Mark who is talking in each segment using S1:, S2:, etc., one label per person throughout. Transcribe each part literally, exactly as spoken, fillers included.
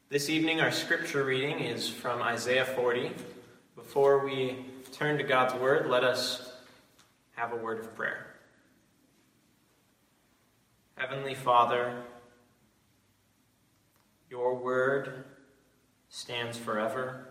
S1: This evening, our scripture reading is from Isaiah forty. Before we turn to God's word, let us have a word of prayer. Heavenly Father, your word stands forever.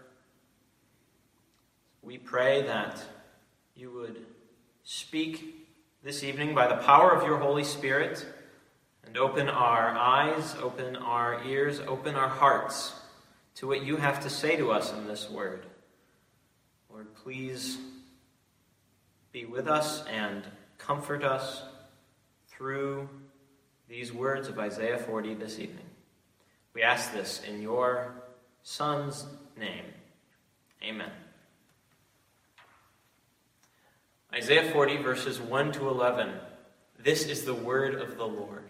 S1: We pray that you would speak this evening by the power of your Holy Spirit and open our eyes, open our ears, open our hearts to what you have to say to us in this word. Lord, please be with us and comfort us through these words of Isaiah forty this evening. We ask this in your Son's name. Amen. Isaiah forty, verses one to eleven. This is the word of the Lord.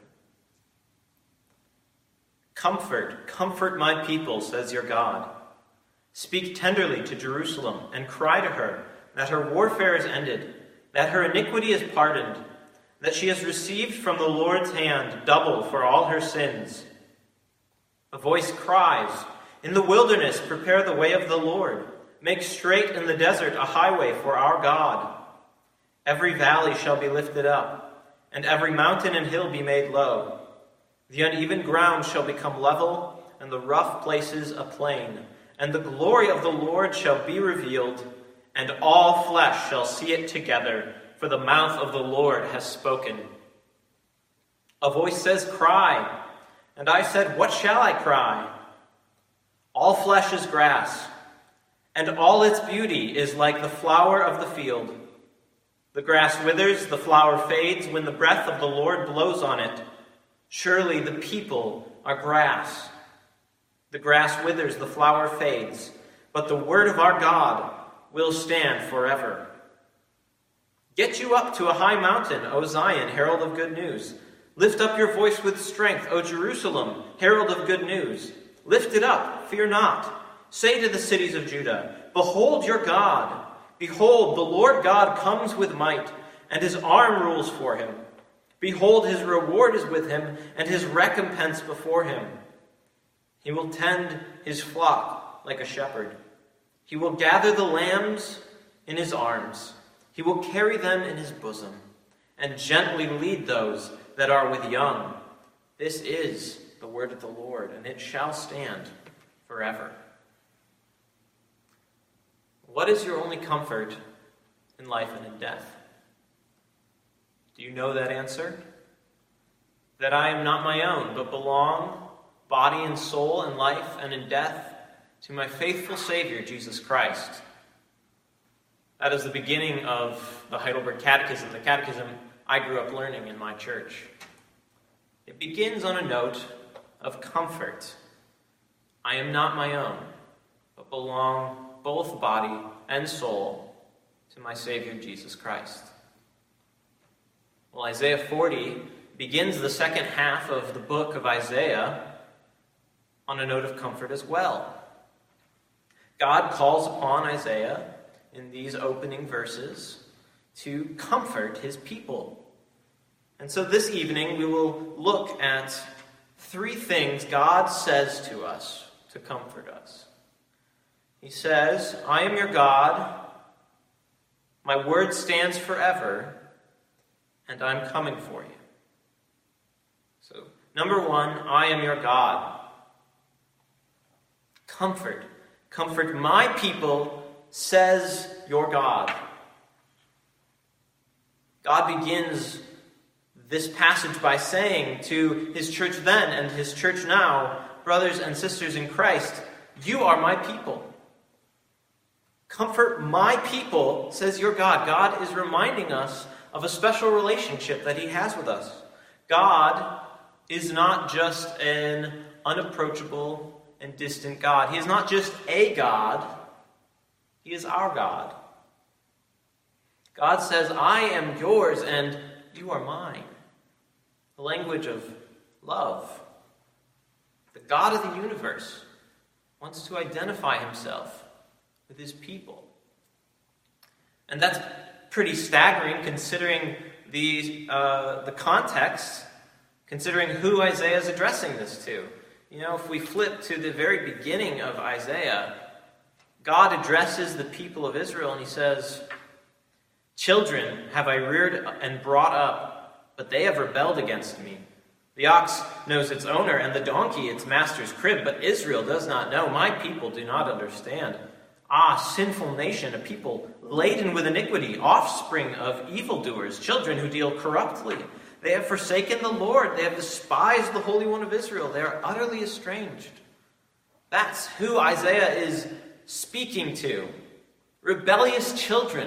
S1: Comfort, comfort my people, says your God. Speak tenderly to Jerusalem and cry to her that her warfare is ended, that her iniquity is pardoned, that she has received from the Lord's hand double for all her sins. A voice cries, "In the wilderness prepare the way of the Lord. Make straight in the desert a highway for our God. Every valley shall be lifted up, and every mountain and hill be made low. The uneven ground shall become level, and the rough places a plain. And the glory of the Lord shall be revealed, and all flesh shall see it together, for the mouth of the Lord has spoken." A voice says, "Cry." And I said, "What shall I cry?" All flesh is grass, and all its beauty is like the flower of the field. The grass withers, the flower fades, when the breath of the Lord blows on it. Surely the people are grass. The grass withers, the flower fades, but the word of our God will stand forever. Get you up to a high mountain, O Zion, herald of good news. Lift up your voice with strength, O Jerusalem, herald of good news. Lift it up, fear not. Say to the cities of Judah, "Behold your God. Behold, the Lord God comes with might, and his arm rules for him. Behold, his reward is with him, and his recompense before him. He will tend his flock like a shepherd. He will gather the lambs in his arms. He will carry them in his bosom, and gently lead those that are with young." This is the word of the Lord, and it shall stand forever. What is your only comfort in life and in death? Do you know that answer? That I am not my own, but belong, body and soul, in life and in death, to my faithful Savior, Jesus Christ. That is the beginning of the Heidelberg Catechism, the catechism I grew up learning in my church. It begins on a note of comfort. I am not my own, but belong both body and soul to my Savior, Jesus Christ. Well, Isaiah forty begins the second half of the book of Isaiah on a note of comfort as well. God calls upon Isaiah in these opening verses to comfort his people. And so this evening we will look at three things God says to us to comfort us. He says, "I am your God, my word stands forever, and I'm coming for you." So, number one, I am your God. Comfort. Comfort my people, says your God. God begins this passage by saying to his church then and his church now, brothers and sisters in Christ, you are my people. Comfort my people, says your God. God is reminding us of a special relationship that he has with us. God is not just an unapproachable and distant God. He is not just a God. He is our God. God says, "I am yours and you are mine." The language of love. The God of the universe wants to identify himself with his people. And that's pretty staggering considering the, uh, the context, considering who Isaiah is addressing this to. You know, if we flip to the very beginning of Isaiah, God addresses the people of Israel and he says, "Children have I reared and brought up, but they have rebelled against me. The ox knows its owner, and the donkey its master's crib, but Israel does not know. My people do not understand. Ah, sinful nation, a people laden with iniquity, offspring of evildoers, children who deal corruptly. They have forsaken the Lord. They have despised the Holy One of Israel. They are utterly estranged." That's who Isaiah is speaking to. Rebellious children.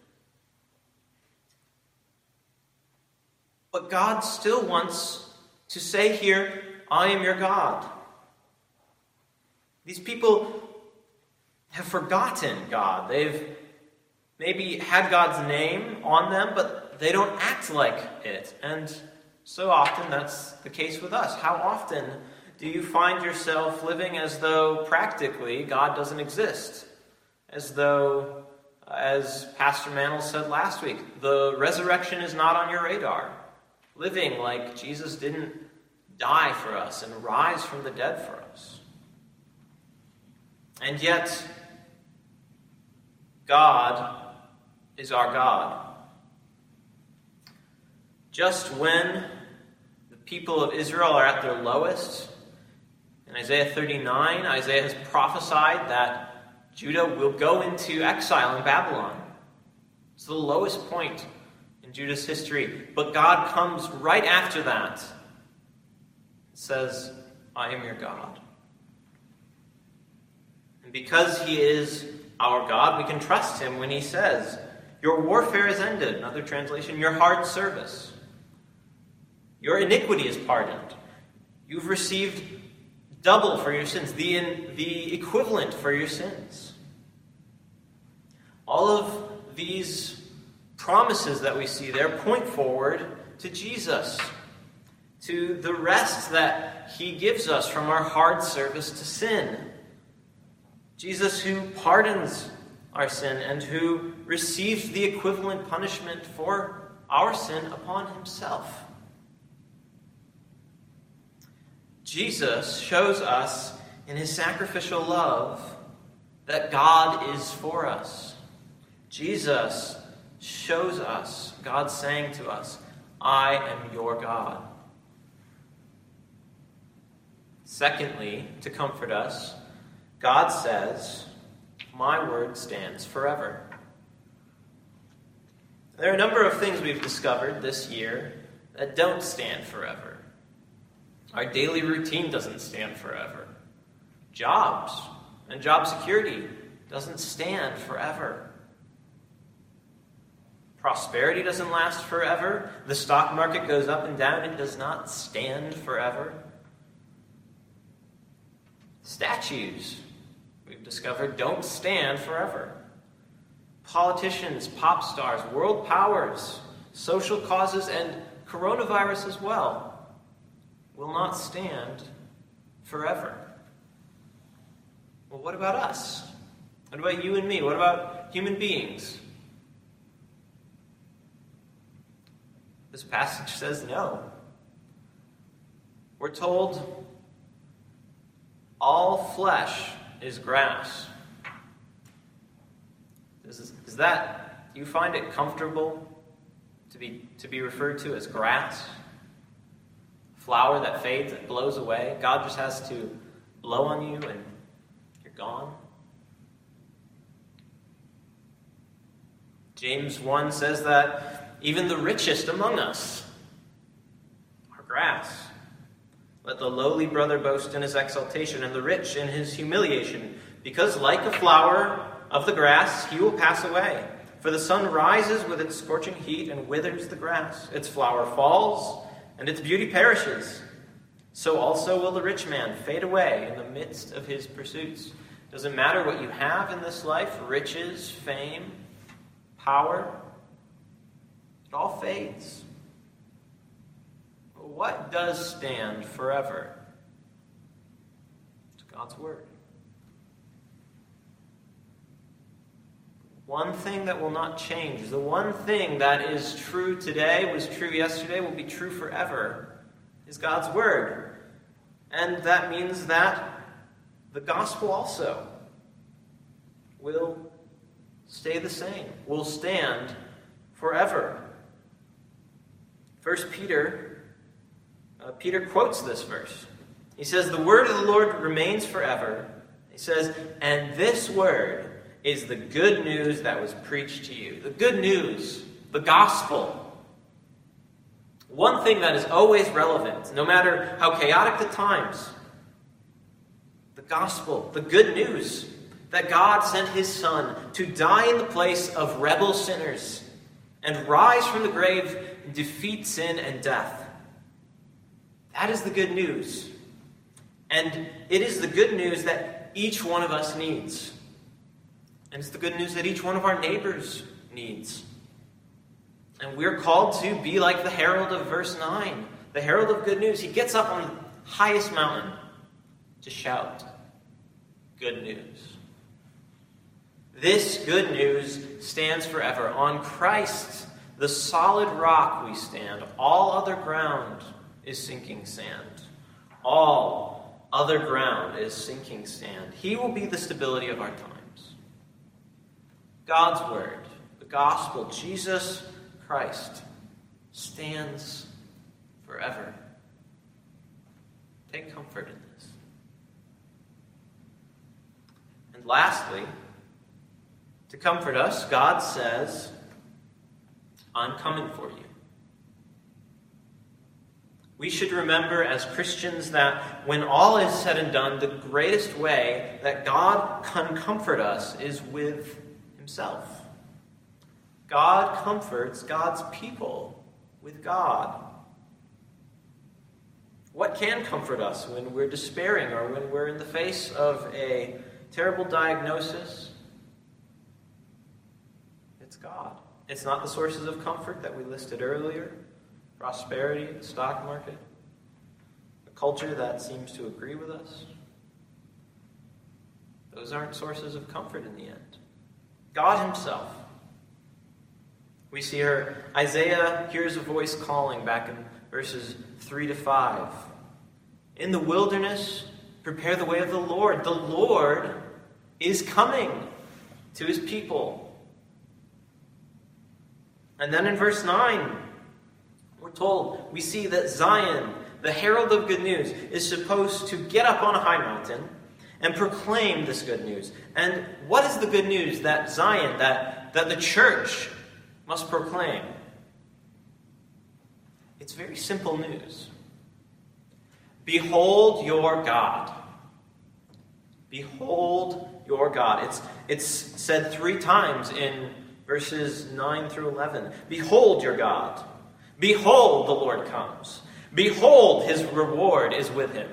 S1: But God still wants to say here, "I am your God." These people have forgotten God. They've maybe had God's name on them, but they don't act like it. And so often that's the case with us. How often do you find yourself living as though practically God doesn't exist? As though, as Pastor Mantle said last week, the resurrection is not on your radar. Living like Jesus didn't die for us and rise from the dead for us. And yet, God is our God. Just when the people of Israel are at their lowest, in Isaiah thirty-nine, Isaiah has prophesied that Judah will go into exile in Babylon. It's the lowest point in Judah's history. But God comes right after that. It says, "I am your God." And because he is our God, we can trust him when he says, "Your warfare is ended." Another translation, "Your hard service. Your iniquity is pardoned. You've received double for your sins, the, in, the equivalent for your sins." All of these promises that we see there point forward to Jesus, to the rest that he gives us from our hard service to sin. Jesus who pardons our sin and who receives the equivalent punishment for our sin upon himself. Jesus shows us in his sacrificial love that God is for us. Jesus shows us, God saying to us, "I am your God." Secondly, to comfort us, God says, "My word stands forever." There are a number of things we've discovered this year that don't stand forever. Our daily routine doesn't stand forever. Jobs and job security doesn't stand forever. Prosperity doesn't last forever. The stock market goes up and down. It does not stand forever. Statues, we've discovered, don't stand forever. Politicians, pop stars, world powers, social causes, and coronavirus as well will not stand forever. Well, what about us? What about you and me? What about human beings? This passage says no. We're told all flesh is grass. Is, is that, do you find it comfortable to be to be referred to as grass? Flower that fades, that blows away. God just has to blow on you and you're gone. James one says that even the richest among us are grass. Let the lowly brother boast in his exaltation, and the rich in his humiliation, because like a flower of the grass, he will pass away. For the sun rises with its scorching heat and withers the grass. Its flower falls, and its beauty perishes. So also will the rich man fade away in the midst of his pursuits. Doesn't matter what you have in this life, riches, fame, power, it all fades. But what does stand forever? It's God's word. One thing that will not change, the one thing that is true today, was true yesterday, will be true forever, is God's word. And that means that the gospel also will stay the same, will stand forever. First Peter, uh, Peter quotes this verse. He says, the word of the Lord remains forever. He says, and this word is the good news that was preached to you. The good news, the gospel. One thing that is always relevant, no matter how chaotic the times, the gospel, the good news that God sent his Son to die in the place of rebel sinners and rise from the grave and defeat sin and death. That is the good news. And it is the good news that each one of us needs. And it's the good news that each one of our neighbors needs. And we're called to be like the herald of verse nine, the herald of good news. He gets up on the highest mountain to shout good news. This good news stands forever. On Christ, the solid rock, we stand. All other ground is sinking sand. All other ground is sinking sand. He will be the stability of our times. God's word, the gospel, Jesus Christ, stands forever. Take comfort in this. And lastly, to comfort us, God says, I'm coming for you. We should remember as Christians that when all is said and done, the greatest way that God can comfort us is with himself. God comforts God's people with God. What can comfort us when we're despairing or when we're in the face of a terrible diagnosis? It's God. It's not the sources of comfort that we listed earlier. Prosperity, the stock market, a culture that seems to agree with us. Those aren't sources of comfort in the end. God himself. We see her, Isaiah hears a voice calling back in verses three to five. In the wilderness, prepare the way of the Lord. The Lord is coming to his people. And then in verse nine, we're told, we see that Zion, the herald of good news, is supposed to get up on a high mountain and proclaim this good news. And what is the good news that Zion, that, that the church must proclaim? It's very simple news. Behold your God. Behold your God. It's, it's said three times in verses nine through eleven. Behold your God. Behold, the Lord comes. Behold, his reward is with him.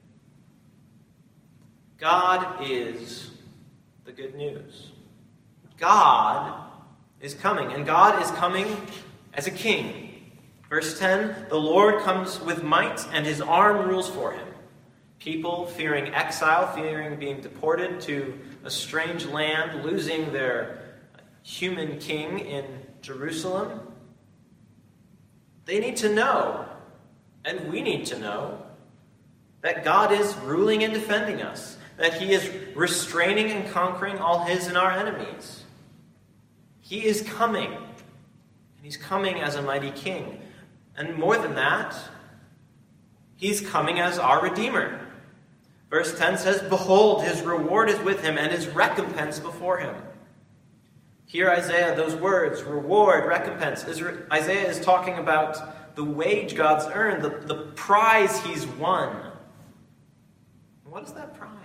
S1: God is the good news. God is coming, and God is coming as a king. Verse ten, the Lord comes with might, and his arm rules for him. People fearing exile, fearing being deported to a strange land, losing their human king in Jerusalem. They need to know, and we need to know, that God is ruling and defending us, that he is restraining and conquering all his and our enemies. He is coming, and he's coming as a mighty king. And more than that, he's coming as our Redeemer. Verse ten says, behold, his reward is with him, and his recompense before him. Here, Isaiah, those words, reward, recompense. Isaiah is talking about the wage God's earned, the, the prize he's won. What is that prize?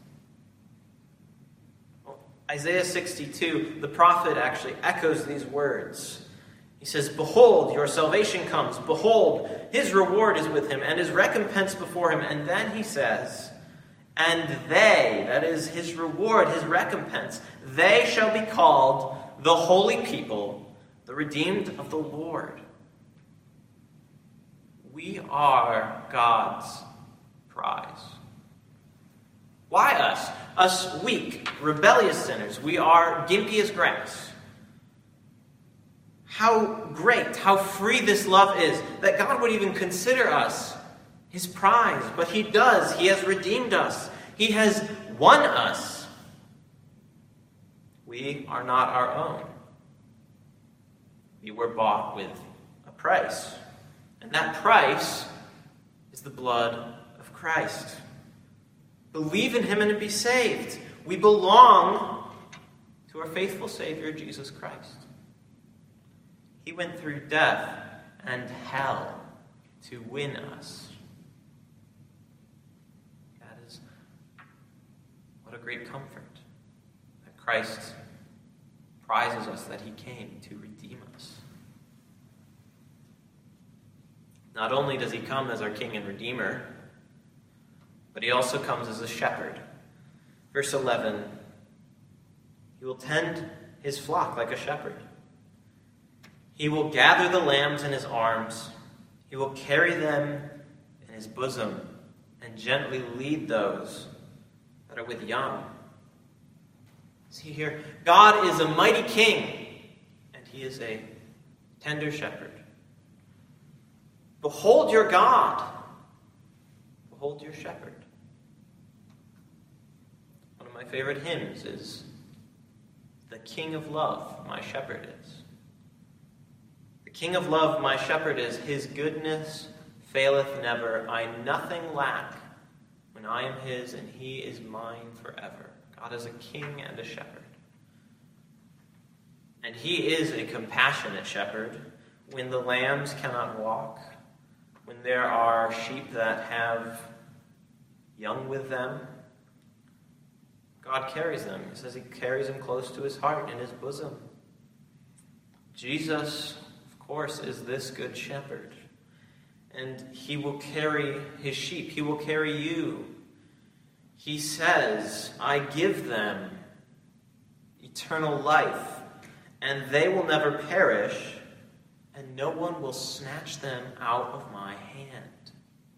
S1: Well, Isaiah sixty-two, the prophet actually echoes these words. He says, behold, your salvation comes. Behold, his reward is with him, and his recompense before him. And then he says, and they, that is his reward, his recompense, they shall be called the holy people, the redeemed of the Lord. We are God's prize. Why us? Us weak, rebellious sinners. We are gimpy as grass. How great, how free this love is, that God would even consider us his prize, but he does. He has redeemed us. He has won us. We are not our own. We were bought with a price. And that price is the blood of Christ. Believe in him and be saved. We belong to our faithful Savior, Jesus Christ. He went through death and hell to win us. That is what a great comfort that Christ prizes us that he came to redeem us. Not only does he come as our King and Redeemer, but he also comes as a shepherd. Verse eleven, he will tend his flock like a shepherd. He will gather the lambs in his arms. He will carry them in his bosom and gently lead those that are with young. See here, God is a mighty king, and he is a tender shepherd. Behold your God. Behold your shepherd. One of my favorite hymns is, "The King of Love, my shepherd is." The King of Love, my shepherd is. His goodness faileth never. I nothing lack when I am his, and he is mine forever. God is a king and a shepherd. And he is a compassionate shepherd. When the lambs cannot walk, when there are sheep that have young with them, God carries them. He says he carries them close to his heart, in his bosom. Jesus, of course, is this good shepherd. And he will carry his sheep. He will carry you. He says, I give them eternal life, and they will never perish, and no one will snatch them out of my hand.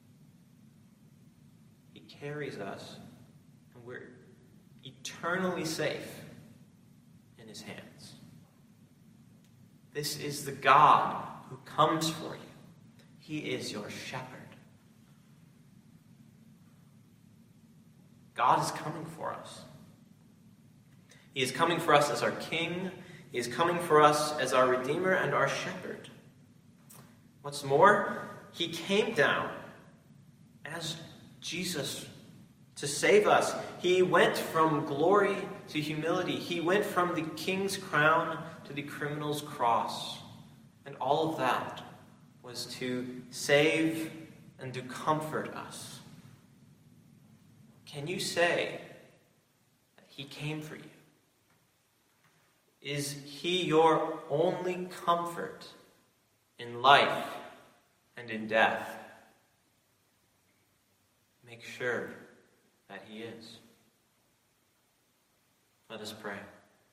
S1: He carries us, and we're eternally safe in his hands. This is the God who comes for you. He is your shepherd. God is coming for us. He is coming for us as our King. He is coming for us as our Redeemer and our shepherd. What's more, he came down as Jesus to save us. He went from glory to humility. He went from the king's crown to the criminal's cross. And all of that was to save and to comfort us. Can you say that he came for you? Is he your only comfort in life and in death? Make sure that he is. Let us pray.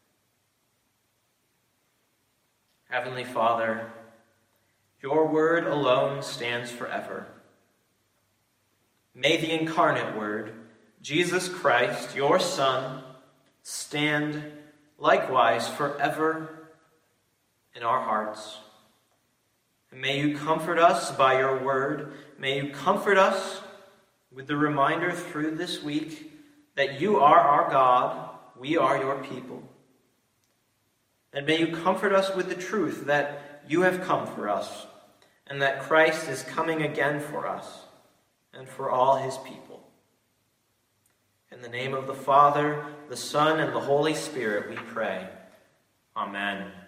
S1: Heavenly Father, your word alone stands forever. May the incarnate word, Jesus Christ, your Son, stand likewise forever in our hearts. And may you comfort us by your word. May you comfort us with the reminder through this week that you are our God, we are your people. And may you comfort us with the truth that you have come for us, and that Christ is coming again for us and for all his people. In the name of the Father, the Son, and the Holy Spirit we pray. Amen.